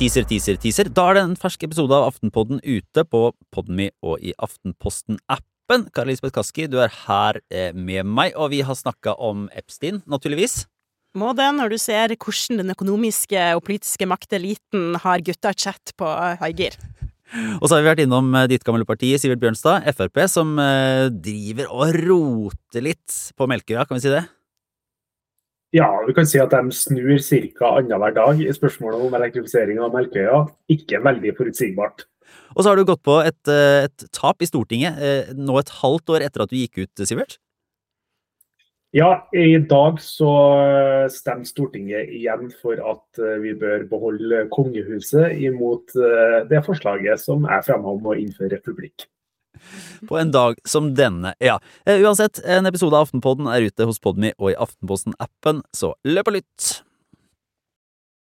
Teaser. Da det en fersk episode av Aftenpodden ute på Podme og i Aftenposten-appen. Kari Lisbeth Kaski, du her med meg, og vi har snakket om Epstein, naturligvis. Må det når du ser hvordan den økonomiske og politiske makteliten har gutta chat på Haigir. Og så har vi vært innom ditt gamle parti, Sivert Bjørnstad, FRP, som driver og roter litt på Melkøya, kan vi si det? Ja, vi kan si at de snur cirka annenhver dag i spørsmålet om elektrifisering av Melkøya. Ikke veldig forutsigbart. Og så har du gått på et tap i Stortinget, nå et halvt år etter at du gikk ut, Sivert? Ja, i dag så stemte Stortinget igjen for at vi bør beholde kongehuset imot det forslaget som fremmet om å innføre republikk. På en dag som denne, ja. Uansett, en episode av Aftenpodden ute hos Podme og i Aftenposten-appen, så løp og lytt!